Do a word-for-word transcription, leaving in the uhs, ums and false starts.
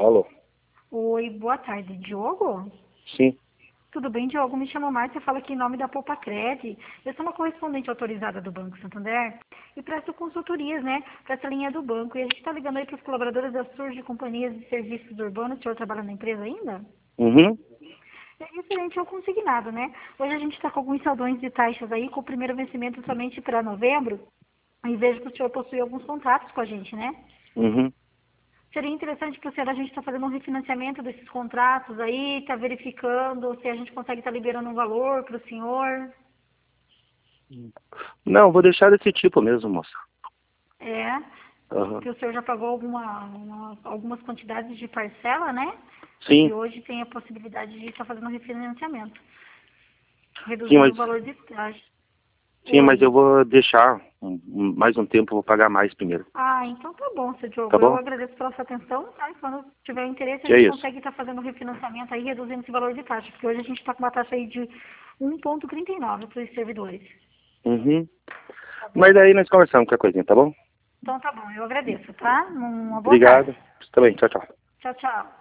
Alô? Oi, boa tarde, Diogo? Sim. Tudo bem, Diogo? Me chamo Márcia, falo aqui em nome da Poupacred. Eu sou uma correspondente autorizada do Banco Santander e presto consultorias, né, para essa linha do banco. E a gente está ligando aí para os colaboradores da Surge Companhias de Serviços Urbanos. O senhor trabalha na empresa ainda? Uhum. É referente ao consignado, né? Hoje a gente está com alguns saldões de taxas aí, com o primeiro vencimento somente para novembro. E vejo que o senhor possui alguns contratos com a gente, né? Uhum. Seria interessante para o senhor, a gente está fazendo um refinanciamento desses contratos aí, está verificando se a gente consegue estar liberando um valor para o senhor. Não, vou deixar desse tipo mesmo, moça. É, Aham. que o senhor já pagou alguma, uma- algumas quantidades de parcela, né? E Sim. hoje tem a possibilidade de estar fazendo um refinanciamento, Sim, reduzindo mas, o valor de taxa. sim, mas Oi. eu vou deixar um- um- mais um tempo, vou pagar mais primeiro. Ah, então tá bom, seu Tá Diogo. Eu bom? agradeço pela sua atenção, tá? E quando tiver interesse, a Que é gente isso? consegue estar fazendo um refinanciamento aí, reduzindo esse valor de taxa, porque hoje a gente está com uma taxa aí de um vírgula trinta e nove para os servidores. Uhum. Tá Mas bom? daí nós conversamos qualquer coisinha, tá bom? Então tá bom, eu agradeço, tá? Uma boa tarde. Obrigado. Você também. Tchau, tchau. Tchau, tchau.